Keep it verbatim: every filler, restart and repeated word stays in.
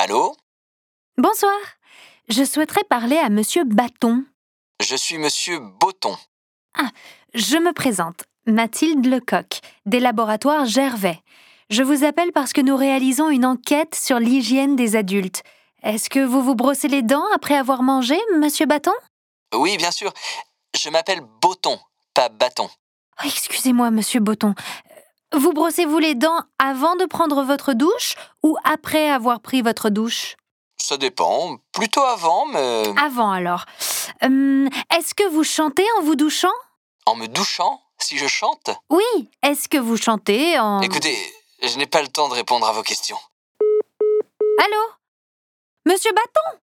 Allô? Bonsoir. Je souhaiterais parler à Monsieur Bâton. Je suis Monsieur Botton. Ah, je me présente. Mathilde Lecoq, des laboratoires Gervais. Je vous appelle parce que nous réalisons une enquête sur l'hygiène des adultes. Est-ce que vous vous brossez les dents après avoir mangé, Monsieur Bâton? Oui, bien sûr. Je m'appelle Botton, pas Bâton. Oh, excusez-moi, Monsieur Botton. Vous brossez-vous les dents avant de prendre votre douche ou après avoir pris votre douche? Ça dépend. Plutôt avant, mais... Avant alors. Hum, est-ce que vous chantez en vous douchant? En me douchant? Si je chante? Oui, est-ce que vous chantez en... Écoutez, je n'ai pas le temps de répondre à vos questions. Allô? Monsieur Bâton?